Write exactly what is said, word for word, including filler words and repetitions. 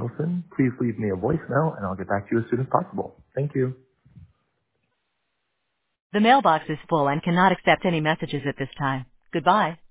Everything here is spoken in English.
Nielsen, please leave me a voicemail and I'll get back to you as soon as possible. Thank you. The mailbox is full and cannot accept any messages at this time. Goodbye.